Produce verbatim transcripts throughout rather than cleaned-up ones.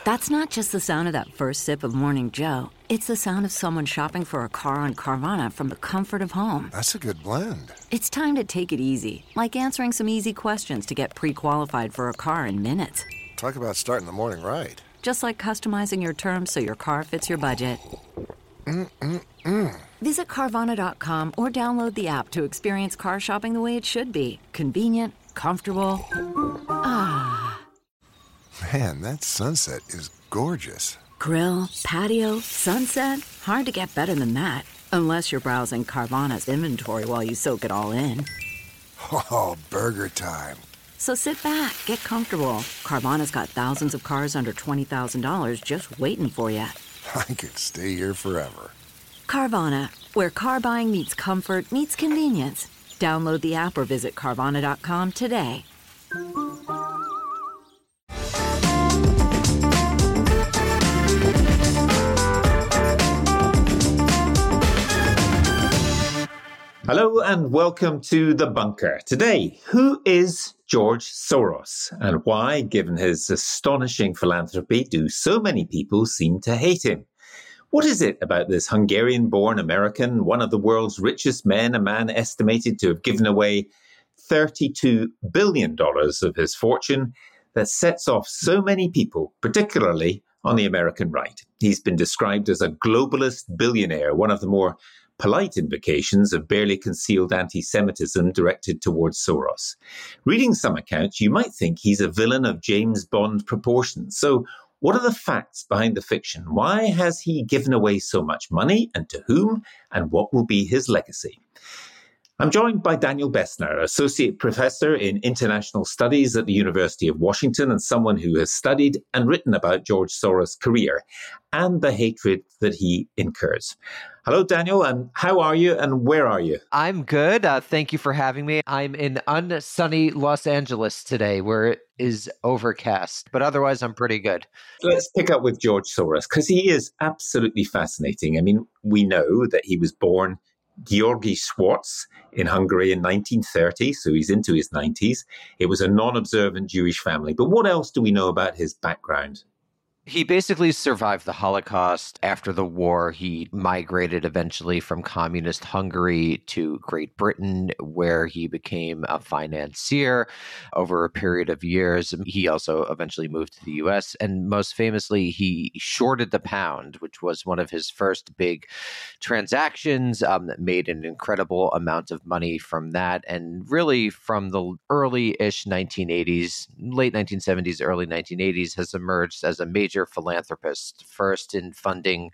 That's not just the sound of that first sip of Morning Joe. It's the sound of someone shopping for a car on Carvana from the comfort of home. That's a good blend. It's time to take it easy, like answering some easy questions to get pre-qualified for a car in minutes. Talk about starting the morning right. Just like customizing your terms so your car fits your budget. Mm-mm-mm. Visit Carvana dot com or download the app to experience car shopping the way it should be. Convenient, comfortable. Ah. Man, that sunset is gorgeous. Grill, patio, sunset. Hard to get better than that. Unless you're browsing Carvana's inventory while you soak it all in. Oh, burger time. So sit back, get comfortable. Carvana's got thousands of cars under twenty thousand dollars just waiting for you. I could stay here forever. Carvana, where car buying meets comfort meets convenience. Download the app or visit Carvana dot com today. Hello and welcome to The Bunker. Today, who is George Soros and why, given his astonishing philanthropy, do so many people seem to hate him? What is it about this Hungarian-born American, one of the world's richest men, a man estimated to have given away thirty-two billion dollars of his fortune, that sets off so many people, particularly on the American right? He's been described as a globalist billionaire, one of the more polite invocations of barely concealed anti-Semitism directed towards Soros. Reading some accounts, you might think he's a villain of James Bond proportions. So what are the facts behind the fiction? Why has he given away so much money, and to whom, and what will be his legacy? I'm joined by Daniel Bessner, Associate Professor in International Studies at the University of Washington and someone who has studied and written about George Soros' career and the hatred that he incurs. Hello, Daniel, and how are you and where are you? I'm good. Uh, thank you for having me. I'm in unsunny Los Angeles today, where it is overcast, but otherwise I'm pretty good. Let's pick up with George Soros, because he is absolutely fascinating. I mean, we know that he was born Georgi Schwartz in Hungary in nineteen thirty, so he's into his nineties. It was a non-observant Jewish family. But what else do we know about his background? He basically survived the Holocaust. After the war, he migrated eventually from communist Hungary to Great Britain, where he became a financier over a period of years. He also eventually moved to the U S, and most famously, he shorted the pound, which was one of his first big transactions, um, that made an incredible amount of money from that. And really, from the early-ish nineteen eighties, late nineteen seventies, early nineteen eighties, has emerged as a major philanthropist, first in funding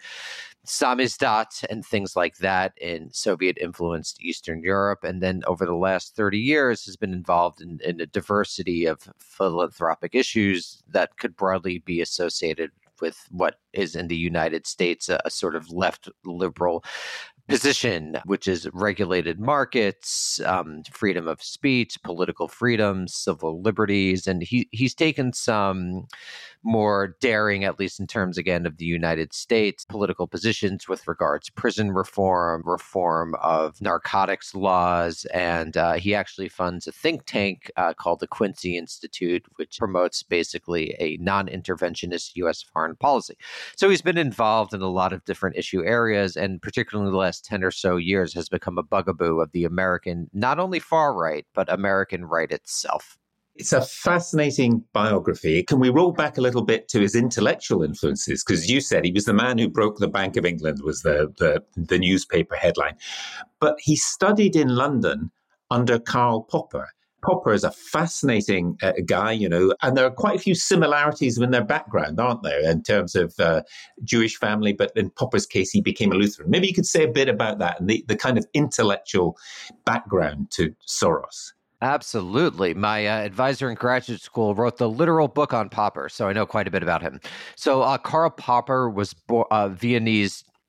samizdat and things like that in Soviet-influenced Eastern Europe, and then over the last thirty years has been involved in, in a diversity of philanthropic issues that could broadly be associated with what is in the United States a, a sort of left liberal position, which is regulated markets, um, freedom of speech, political freedoms, civil liberties. And he he's taken some more daring, at least in terms, again, of the United States, political positions with regards to prison reform, reform of narcotics laws. And uh, he actually funds a think tank uh, called the Quincy Institute, which promotes basically a non-interventionist U S foreign policy. So he's been involved in a lot of different issue areas, and particularly in the last ten or so years has become a bugaboo of the American, not only far right, but American right itself. It's a fascinating biography. Can we roll back a little bit to his intellectual influences? Because you said he was the man who broke the Bank of England, was the, the, the newspaper headline. But he studied in London under Karl Popper. Popper is a fascinating uh, guy, you know, and there are quite a few similarities in their background, aren't there, in terms of uh, Jewish family. But in Popper's case, he became a Lutheran. Maybe you could say a bit about that and the, the kind of intellectual background to Soros. Absolutely. My uh, advisor in graduate school wrote the literal book on Popper, so I know quite a bit about him. So uh, Karl Popper was bo- uh, Viennese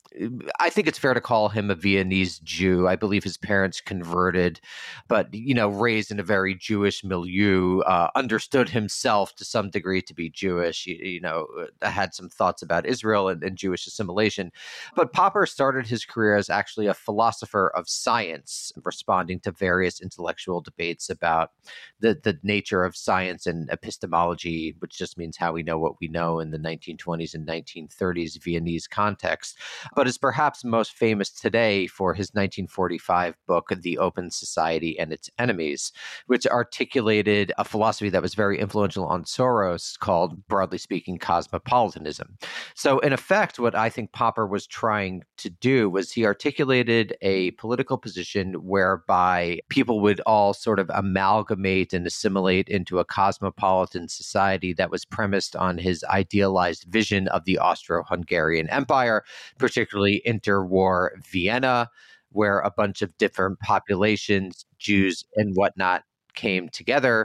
I think it's fair to call him a Viennese Jew. I believe his parents converted, but, you know, raised in a very Jewish milieu, uh, understood himself to some degree to be Jewish, you, you know, had some thoughts about Israel and, and Jewish assimilation. But Popper started his career as actually a philosopher of science, responding to various intellectual debates about the, the nature of science and epistemology, which just means how we know what we know in the nineteen twenties and nineteen thirties Viennese context. But is perhaps most famous today for his nineteen forty-five book, The Open Society and Its Enemies, which articulated a philosophy that was very influential on Soros called, broadly speaking, cosmopolitanism. So in effect, what I think Popper was trying to do was he articulated a political position whereby people would all sort of amalgamate and assimilate into a cosmopolitan society that was premised on his idealized vision of the Austro-Hungarian Empire, particularly interwar Vienna, where a bunch of different populations, Jews and whatnot, came together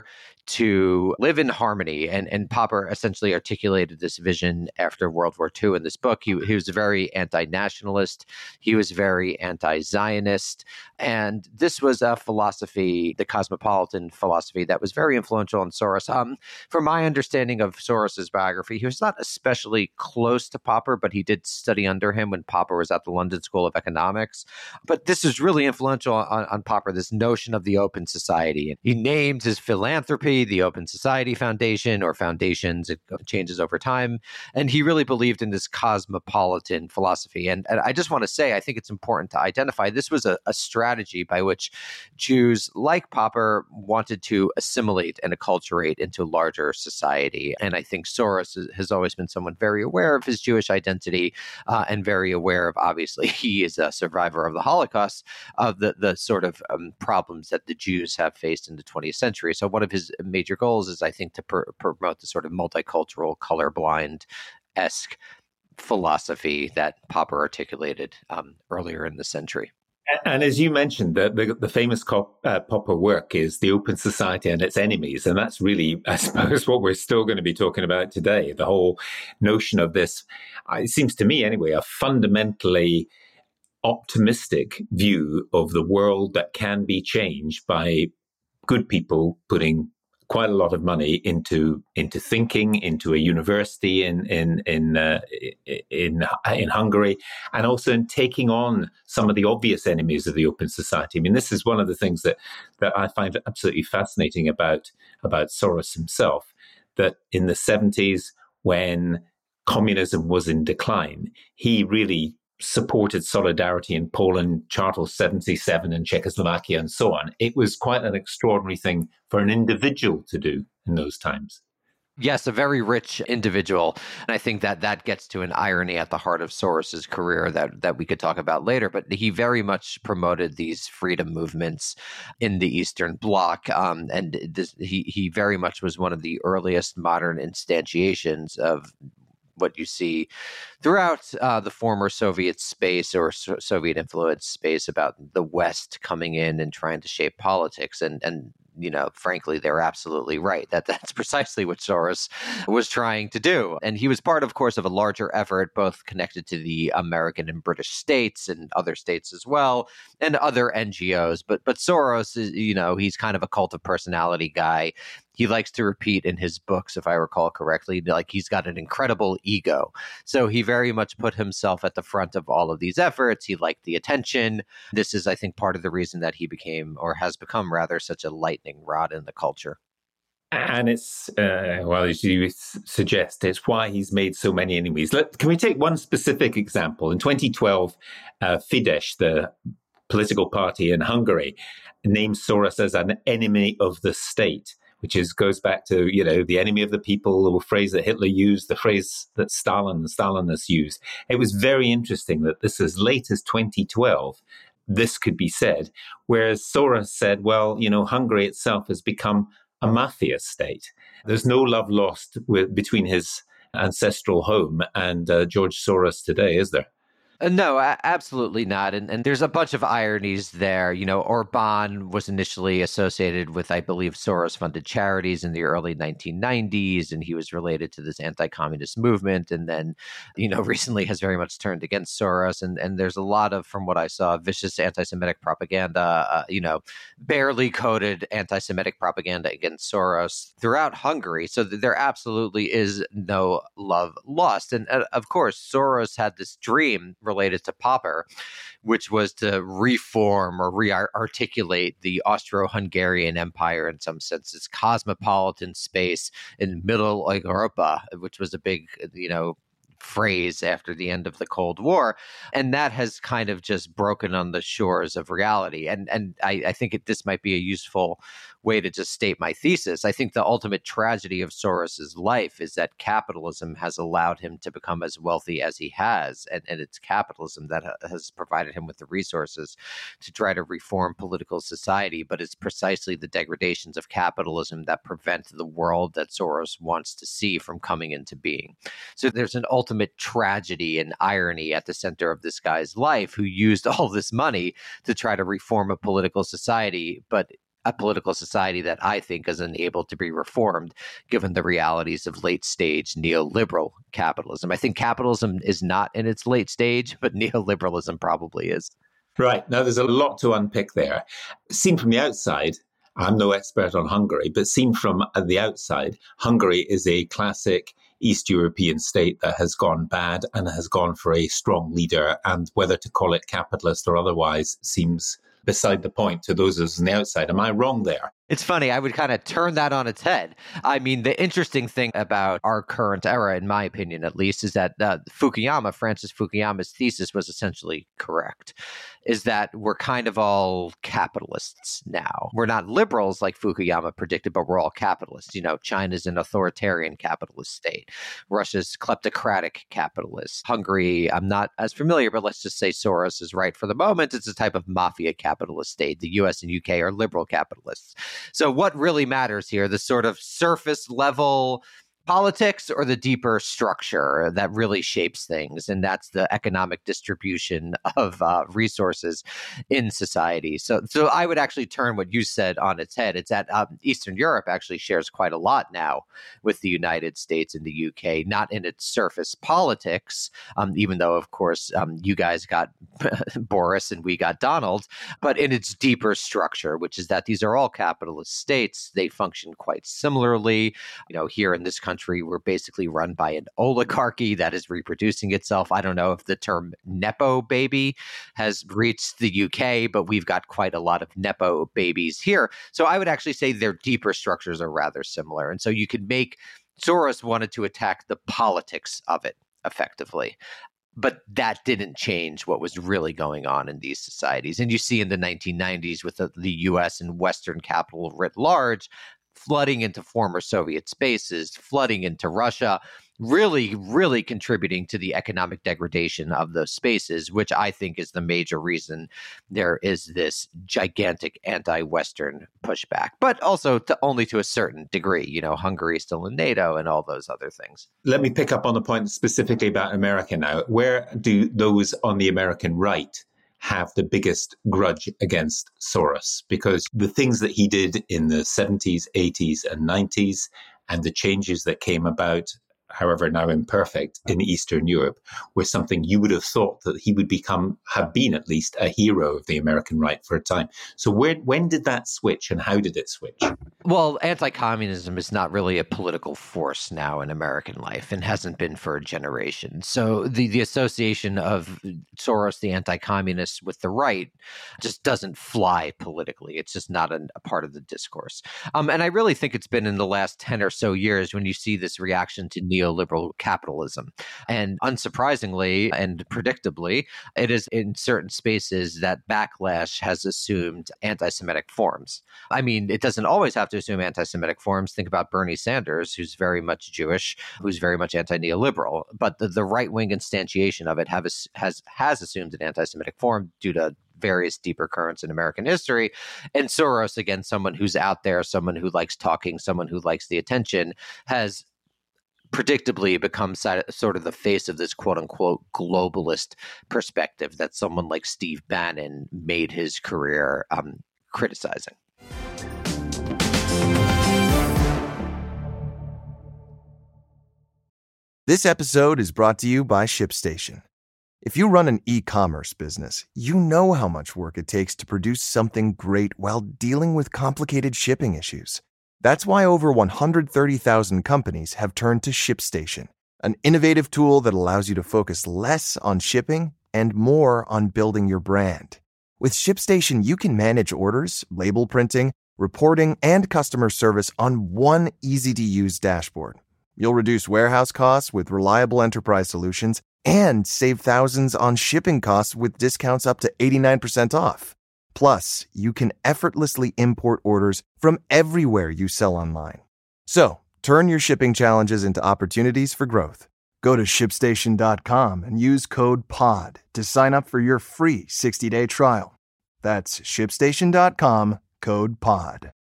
to live in harmony. And, and Popper essentially articulated this vision after World War Two in this book. He, he was very anti-nationalist. He was very anti-Zionist. And this was a philosophy, the cosmopolitan philosophy, that was very influential on Soros. Um, from my understanding of Soros's biography, he was not especially close to Popper, but he did study under him when Popper was at the London School of Economics. But this is really influential on, on Popper, this notion of the open society. He named his philanthropy the Open Society Foundation, or foundations, it changes over time. And he really believed in this cosmopolitan philosophy. And, and I just want to say, I think it's important to identify this was a, a strategy by which Jews like Popper wanted to assimilate and acculturate into larger society. And I think Soros has always been someone very aware of his Jewish identity uh, and very aware of, obviously, he is a survivor of the Holocaust, of the, the sort of um, problems that the Jews have faced in the twentieth century. So one of his major goals is, I think, to pr- promote the sort of multicultural, colorblind-esque philosophy that Popper articulated um, earlier in the century. And as you mentioned, the, the, the famous cop, uh, Popper work is The Open Society and Its Enemies. And that's really, I suppose, what we're still going to be talking about today. The whole notion of this, uh, it seems to me anyway, a fundamentally optimistic view of the world that can be changed by good people putting quite a lot of money into into thinking, into a university in in in uh, in in Hungary, and also in taking on some of the obvious enemies of the open society. I mean, this is one of the things that that I find absolutely fascinating about about Soros himself. That in the seventies, when communism was in decline, he really supported solidarity in Poland, Charter seventy-seven in Czechoslovakia, and so on. It was quite an extraordinary thing for an individual to do in those times. Yes, a very rich individual. And I think that that gets to an irony at the heart of Soros's career that, that we could talk about later. But he very much promoted these freedom movements in the Eastern Bloc. Um, and this, he, he very much was one of the earliest modern instantiations of what you see throughout uh, the former Soviet space or so- Soviet influence space about the West coming in and trying to shape politics. And, and you know, frankly, they're absolutely right that that's precisely what Soros was trying to do. And he was part, of course, of a larger effort, both connected to the American and British states and other states as well, and other N G Os. But but Soros is, you know, he's kind of a cult of personality guy. He likes to repeat in his books, if I recall correctly, like he's got an incredible ego. So he very much put himself at the front of all of these efforts. He liked the attention. This is, I think, part of the reason that he became, or has become rather, such a lightning rod in the culture. And it's, uh, well, as you suggest, it's why he's made so many enemies. Let, can we take one specific example? In twenty twelve, uh, Fidesz, the political party in Hungary, named Soros as an enemy of the state, which is goes back to, you know, the enemy of the people, the phrase that Hitler used, the phrase that Stalin and Stalinists used. It was very interesting that this, as late as twenty twelve, this could be said, whereas Soros said, well, you know, Hungary itself has become a mafia state. There's no love lost with, between his ancestral home and uh, George Soros today, is there? Uh, No, a- absolutely not. And and there's a bunch of ironies there. You know, Orban was initially associated with, I believe, Soros-funded charities in the early nineteen nineties, and he was related to this anti-communist movement. And then, you know, recently has very much turned against Soros. And and there's a lot of, from what I saw, vicious anti-Semitic propaganda. Uh, you know, barely coded anti-Semitic propaganda against Soros throughout Hungary. So th- there absolutely is no love lost. And uh, of course, Soros had this dream related to Popper, which was to reform or re-articulate the Austro-Hungarian Empire in some sense, this cosmopolitan space in Middle Europa, which was a big, you know, phrase after the end of the Cold War. And that has kind of just broken on the shores of reality. And and I, I think it, this might be a useful way to just state my thesis. I think the ultimate tragedy of Soros's life is that capitalism has allowed him to become as wealthy as he has. And, and it's capitalism that ha- has provided him with the resources to try to reform political society. But it's precisely the degradations of capitalism that prevent the world that Soros wants to see from coming into being. So there's an ultimate tragedy and irony at the center of this guy's life, who used all this money to try to reform a political society, but a political society that I think is unable to be reformed given the realities of late stage neoliberal capitalism. I think capitalism is not in its late stage, but neoliberalism probably is. Right. Now, there's a lot to unpick there. Seen from the outside, I'm no expert on Hungary, but seen from the outside, Hungary is a classic East European state that has gone bad and has gone for a strong leader. And whether to call it capitalist or otherwise seems beside the point to those of us on the outside. Am I wrong there? It's funny, I would kind of turn that on its head. I mean, the interesting thing about our current era, in my opinion at least, is that uh, Fukuyama, Francis Fukuyama's thesis was essentially correct, is that we're kind of all capitalists now. We're not liberals like Fukuyama predicted, but we're all capitalists. You know, China's an authoritarian capitalist state. Russia's kleptocratic capitalist. Hungary, I'm not as familiar, but let's just say Soros is right for the moment. It's a type of mafia capitalist state. The U S and U K are liberal capitalists. So what really matters here, the sort of surface level politics or the deeper structure that really shapes things? And that's the economic distribution of uh, resources in society. So so I would actually turn what you said on its head. It's that um, Eastern Europe actually shares quite a lot now with the United States and the U K, not in its surface politics, um, even though, of course, um, you guys got Boris and we got Donald, but in its deeper structure, which is that these are all capitalist states. They function quite similarly. You know, here in this country, Country, we're basically run by an oligarchy that is reproducing itself. I don't know if the term Nepo baby has reached the U K, but we've got quite a lot of Nepo babies here. So I would actually say their deeper structures are rather similar. And so you could make, Soros wanted to attack the politics of it effectively. But that didn't change what was really going on in these societies. And you see in the nineteen nineties with the, the U S and Western capital writ large, flooding into former Soviet spaces, flooding into Russia, really, really contributing to the economic degradation of those spaces, which I think is the major reason there is this gigantic anti-Western pushback, but also to only to a certain degree. You know, Hungary is still in NATO and all those other things. Let me pick up on the point specifically about America now. Where do those on the American right have the biggest grudge against Soros? Because the things that he did in the seventies, eighties, and nineties, and the changes that came about, however now imperfect, in Eastern Europe, were something you would have thought that he would become, have been at least, a hero of the American right for a time. So where, when did that switch and how did it switch? Well, anti-communism is not really a political force now in American life and hasn't been for a generation. So the, the association of Soros, the anti-communist, with the right just doesn't fly politically. It's just not a, a part of the discourse. Um, and I really think it's been in the last ten or so years when you see this reaction to neoliberal capitalism. And unsurprisingly and predictably, it is in certain spaces that backlash has assumed anti-Semitic forms. I mean, it doesn't always have to assume anti-Semitic forms. Think about Bernie Sanders, who's very much Jewish, who's very much anti-neoliberal. But the, the right-wing instantiation of it have, has, has assumed an anti-Semitic form due to various deeper currents in American history. And Soros, again, someone who's out there, someone who likes talking, someone who likes the attention, has predictably becomes sort of the face of this quote unquote globalist perspective that someone like Steve Bannon made his career um, criticizing. This episode is brought to you by ShipStation. If you run an e-commerce business, you know how much work it takes to produce something great while dealing with complicated shipping issues. That's why over one hundred thirty thousand companies have turned to ShipStation, an innovative tool that allows you to focus less on shipping and more on building your brand. With ShipStation, you can manage orders, label printing, reporting, and customer service on one easy-to-use dashboard. You'll reduce warehouse costs with reliable enterprise solutions and save thousands on shipping costs with discounts up to eighty-nine percent off. Plus, you can effortlessly import orders from everywhere you sell online. So, turn your shipping challenges into opportunities for growth. Go to ship station dot com and use code P O D to sign up for your free sixty-day trial. That's ship station dot com, code P O D.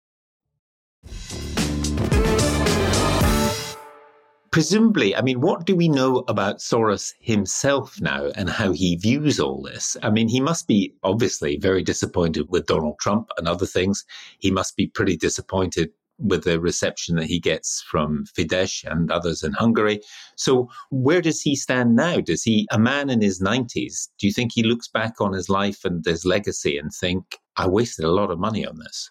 Presumably, I mean, what do we know about Soros himself now and how he views all this? I mean, he must be obviously very disappointed with Donald Trump and other things. He must be pretty disappointed with the reception that he gets from Fidesz and others in Hungary. So where does he stand now? Does he, a man in his nineties, do you think he looks back on his life and his legacy and think, I wasted a lot of money on this?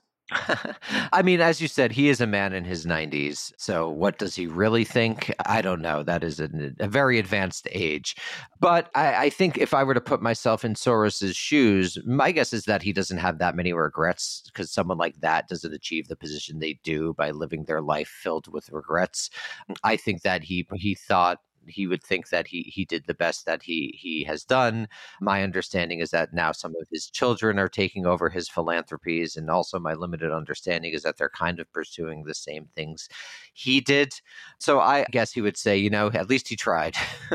I mean, as you said, he is a man in his nineties. So what does he really think? I don't know. That is a, a very advanced age. But I, I think if I were to put myself in Soros's shoes, my guess is that he doesn't have that many regrets, because someone like that doesn't achieve the position they do by living their life filled with regrets. I think that he he thought he would think that he he did the best that he he has done. My understanding is that now some of his children are taking over his philanthropies, and also my limited understanding is that they're kind of pursuing the same things he did. So I guess he would say, you know, at least he tried.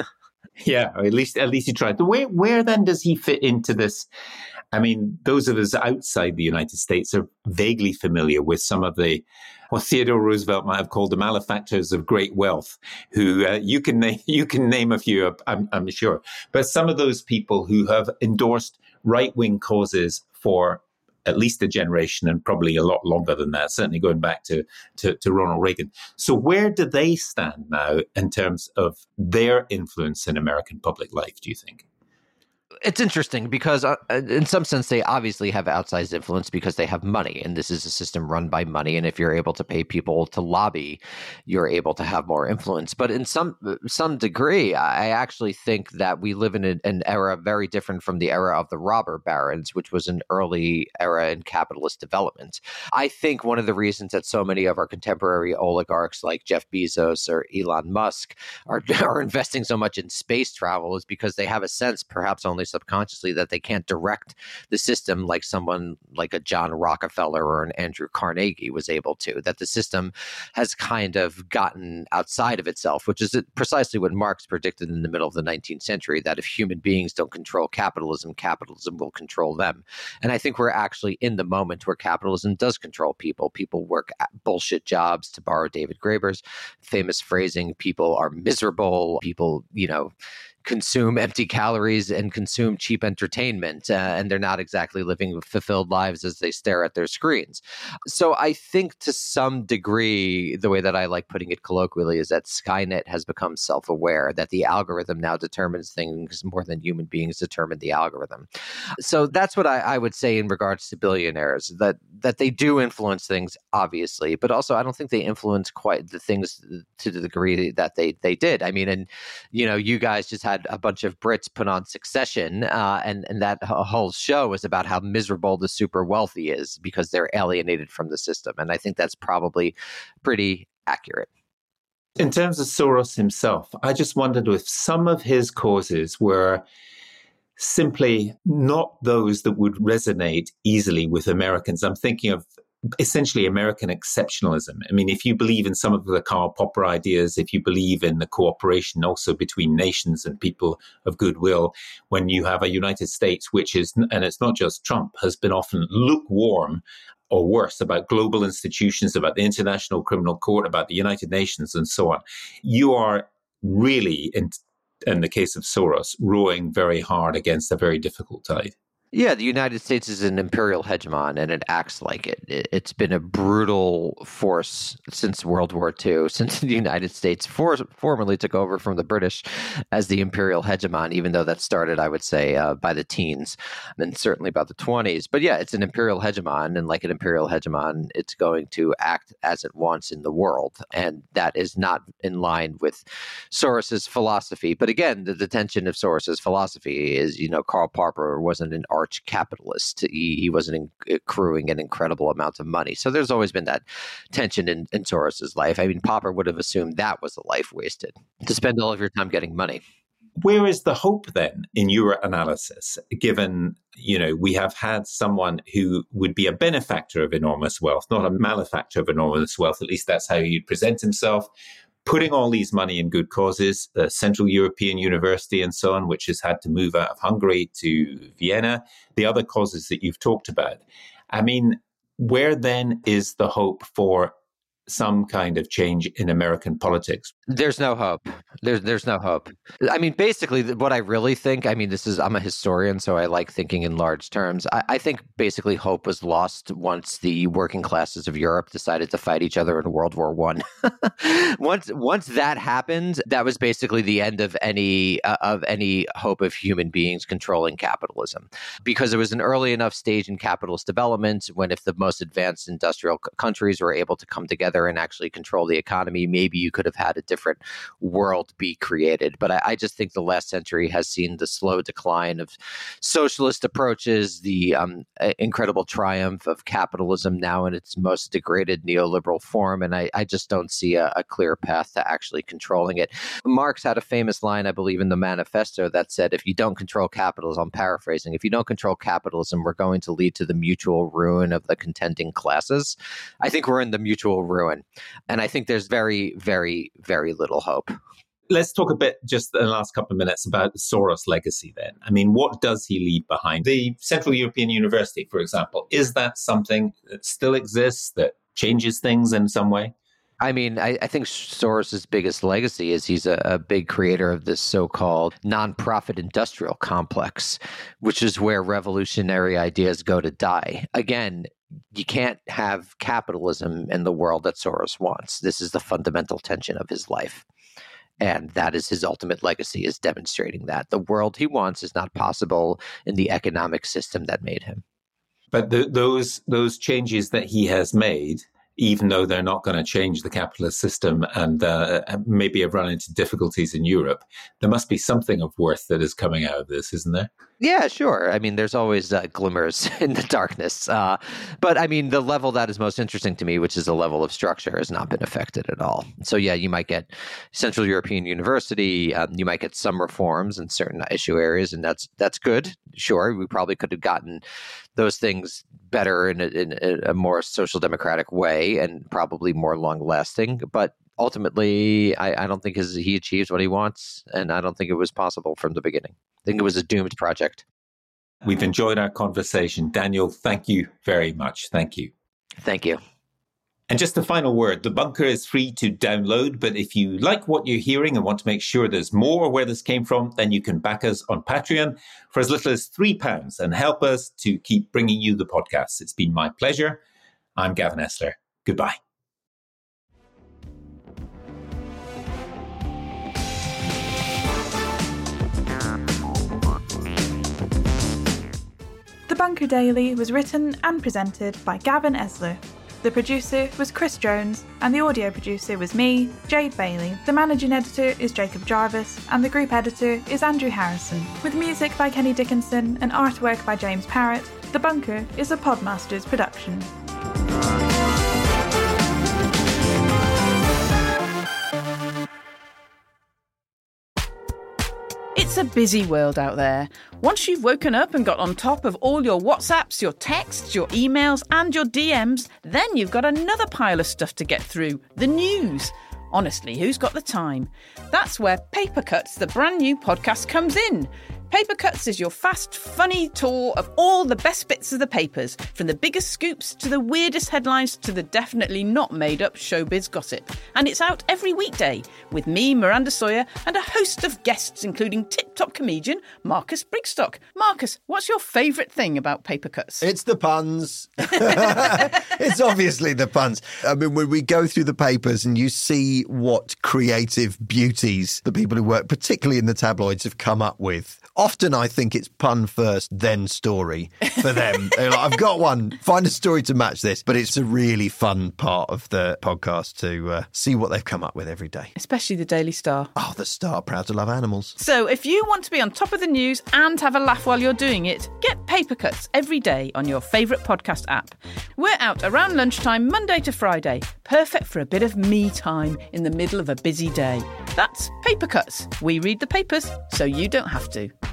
Yeah, or at least at least he tried. Where where then does he fit into this? I mean, those of us outside the United States are vaguely familiar with some of the, what Theodore Roosevelt might have called the malefactors of great wealth, who uh, you can name, you can name a few, I'm, I'm sure. But some of those people who have endorsed right-wing causes for at least a generation and probably a lot longer than that, certainly going back to, to, to Ronald Reagan. So where do they stand now in terms of their influence in American public life, do you think? It's interesting because uh, in some sense, they obviously have outsized influence because they have money. And this is a system run by money. And if you're able to pay people to lobby, you're able to have more influence. But in some some degree, I actually think that we live in a, an era very different from the era of the robber barons, which was an early era in capitalist development. I think one of the reasons that so many of our contemporary oligarchs like Jeff Bezos or Elon Musk are, are investing so much in space travel is because they have a sense, perhaps only subconsciously, that they can't direct the system like someone like a John Rockefeller or an Andrew Carnegie was able to, that the system has kind of gotten outside of itself, which is precisely what Marx predicted in the middle of the nineteenth century, that if human beings don't control capitalism, capitalism will control them. And I think we're actually in the moment where capitalism does control people. People work at bullshit jobs, to borrow David Graeber's famous phrasing. People are miserable. People, you know, consume empty calories and consume cheap entertainment, uh, and they're not exactly living fulfilled lives as they stare at their screens. So I think to some degree, the way that I like putting it colloquially is that Skynet has become self-aware, that the algorithm now determines things more than human beings determine the algorithm. So that's what I, I would say in regards to billionaires, that that they do influence things, obviously, but also I don't think they influence quite the things to the degree that they, they did. I mean, and, you know, you guys just had a bunch of Brits put on Succession, uh, and, and that whole show is about how miserable the super wealthy is because they're alienated from the system. And I think that's probably pretty accurate. In terms of Soros himself, I just wondered if some of his causes were simply not those that would resonate easily with Americans. I'm thinking of essentially American exceptionalism. I mean, if you believe in some of the Karl Popper ideas, if you believe in the cooperation also between nations and people of goodwill, when you have a United States, which is, and it's not just Trump, has been often lukewarm or worse, about global institutions, about the International Criminal Court, about the United Nations, and so on. You are really, in, in the case of Soros, rowing very hard against a very difficult tide. Yeah, the United States is an imperial hegemon, and it acts like it. It's been a brutal force since World War Two, since the United States for, formerly took over from the British as the imperial hegemon, even though that started, I would say, uh, by the teens, and certainly about the twenties. But yeah, it's an imperial hegemon, and like an imperial hegemon, it's going to act as it wants in the world, and that is not in line with Soros's philosophy. But again, the detention of Soros's philosophy is, you know, Karl Popper wasn't an arch capitalist. He, he wasn't accruing an incredible amount of money. So there's always been that tension in, in Soros's life. I mean, Popper would have assumed that was a life wasted, to spend all of your time getting money. Where is the hope then in your analysis, given, you know, we have had someone who would be a benefactor of enormous wealth, not a malefactor of enormous wealth, at least that's how he'd present himself, putting all these money in good causes, the Central European University and so on, which has had to move out of Hungary to Vienna, the other causes that you've talked about. I mean, where then is the hope for some kind of change in American politics? There's no hope. There's there's no hope. I mean, basically, what I really think, I mean, this is, I'm a historian, so I like thinking in large terms. I, I think basically hope was lost once the working classes of Europe decided to fight each other in World War One. once once that happened, that was basically the end of any uh, of any hope of human beings controlling capitalism, because it was an early enough stage in capitalist development when, if the most advanced industrial c- countries were able to come together and actually control the economy, maybe you could have had a different world be created. But I, I just think the last century has seen the slow decline of socialist approaches, the um, incredible triumph of capitalism now in its most degraded neoliberal form. And I, I just don't see a, a clear path to actually controlling it. Marx had a famous line, I believe, in the manifesto that said, if you don't control capitalism, I'm paraphrasing, if you don't control capitalism, we're going to lead to the mutual ruin of the contending classes. I think we're in the mutual ruin. And I think there's very, very, very little hope. Let's talk a bit, just in the last couple of minutes, about the Soros legacy then. I mean, what does he leave behind? The Central European University, for example, is that something that still exists, that changes things in some way? I mean, I, I think Soros's biggest legacy is he's a, a big creator of this so-called nonprofit industrial complex, which is where revolutionary ideas go to die. Again, you can't have capitalism in the world that Soros wants. This is the fundamental tension of his life. And that is his ultimate legacy, is demonstrating that the world he wants is not possible in the economic system that made him. But the, those those changes that he has made, even though they're not going to change the capitalist system and uh, maybe have run into difficulties in Europe, there must be something of worth that is coming out of this, isn't there? Yeah, sure. I mean, there's always uh, glimmers in the darkness. Uh, but I mean, the level that is most interesting to me, which is the level of structure, has not been affected at all. So yeah, you might get Central European University. Um, you might get some reforms in certain issue areas, and that's that's good. Sure, we probably could have gotten those things better in a, in a more social democratic way and probably more long lasting. But ultimately, I, I don't think his, he achieves what he wants, and I don't think it was possible from the beginning. I think it was a doomed project. We've enjoyed our conversation. Daniel, thank you very much. Thank you. Thank you. And just a final word, The Bunker is free to download, but if you like what you're hearing and want to make sure there's more where this came from, then you can back us on Patreon for as little as three pounds and help us to keep bringing you the podcasts. It's been my pleasure. I'm Gavin Esler. Goodbye. The Bunker Daily was written and presented by Gavin Esler. The producer was Chris Jones, and the audio producer was me, Jade Bailey. The managing editor is Jacob Jarvis, and the group editor is Andrew Harrison. With music by Kenny Dickinson and artwork by James Parrott, The Bunker is a Podmasters production. It's a busy world out there. Once you've woken up and got on top of all your WhatsApps, your texts, your emails and your D Ms, then you've got another pile of stuff to get through, the news. Honestly, who's got the time? That's where Paper Cuts, the brand new podcast, comes in. Paper Cuts is your fast, funny tour of all the best bits of the papers, from the biggest scoops to the weirdest headlines to the definitely not made-up showbiz gossip. And it's out every weekday with me, Miranda Sawyer, and a host of guests, including tip-top comedian Marcus Brigstock. Marcus, what's your favourite thing about Paper Cuts? It's the puns. It's obviously the puns. I mean, when we go through the papers and you see what creative beauties the people who work, particularly in the tabloids, have come up with. Often I think it's pun first, then story for them. They're like, I've got one, find a story to match this. But it's a really fun part of the podcast to uh, see what they've come up with every day. Especially the Daily Star. Oh, the Star, proud to love animals. So if you want to be on top of the news and have a laugh while you're doing it, get Paper Cuts every day on your favourite podcast app. We're out around lunchtime, Monday to Friday. Perfect for a bit of me time in the middle of a busy day. That's Paper Cuts. We read the papers so you don't have to.